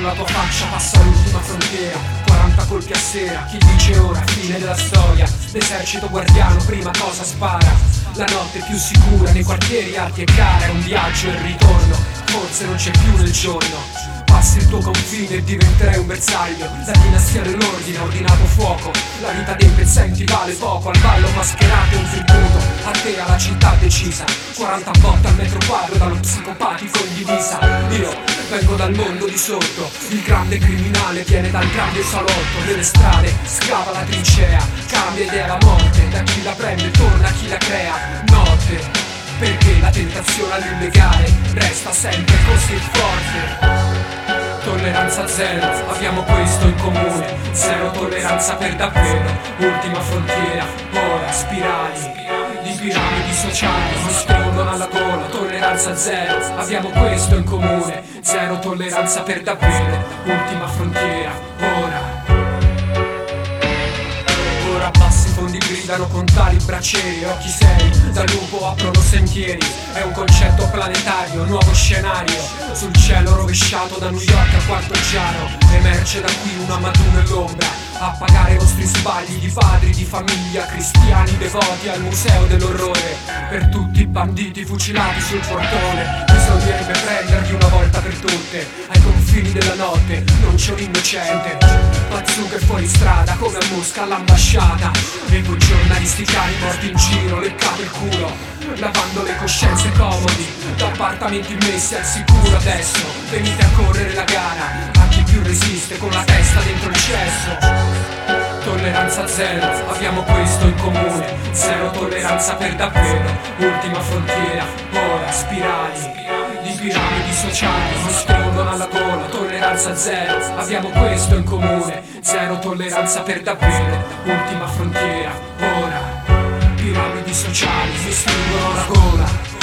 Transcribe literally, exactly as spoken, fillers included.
sulla tua faccia passa l'ultima frontiera. Quaranta colpi a sera, chi dice ora fine della storia. L'esercito guardiano prima cosa spara. La notte più sicura nei quartieri alti e cara. È un viaggio e il ritorno, forse non c'è più nel giorno. Passi il tuo confine e diventerai un bersaglio. La dinastia dell'ordine ha ordinato fuoco. La vita dei pezzenti vale poco. Al ballo mascherato è un tributo a te, alla città decisa. Quaranta botte al metro quadro dallo psicopatico in divisa. Io vengo dal mondo di sotto. Il grande criminale viene dal grande salotto. Nelle strade scava la trincea, cambia idea la morte. Da chi la prende torna a chi la crea. Notte, perché la tentazione all'illegale resta sempre così forte. Tolleranza zero, abbiamo questo in comune. Zero tolleranza per davvero. Ultima frontiera, ora spirali di piramidi sociali mi stringono alla gola. Tolleranza zero, abbiamo questo in comune. Zero tolleranza per davvero. Ultima frontiera, ora. Ora bassi fondi gridano con tali braccieri. Occhi seri, da lupo aprono sentieri. È un concetto planetario, nuovo scenario. Sul cielo rovesciato da New York a Quartogiano. Emerge da qui una Madù nell'ombra a pagare i vostri sbagli di padri di famiglia, cristiani devoti al museo dell'orrore. Per tutti i banditi fucilati sul portone bisognerebbe prenderli una volta per tutte. Ai confini della notte non c'è un innocente. Bazooka fuori strada come a Mosca all'ambasciata. E quei giornalisti cani morti in giro, leccato il culo, lavando le coscienze comodi. Da appartamenti messi al sicuro adesso venite a correre la gara a chi più resiste con la testa dentro il cesso. Tolleranza zero, abbiamo questo in comune. Zero tolleranza per davvero. Ultima frontiera, ora spirali di piramidi sociali mi stringono alla gola. Tolleranza zero, abbiamo questo in comune. Zero tolleranza per davvero. Ultima frontiera, ora piramidi sociali mi stringono alla gola.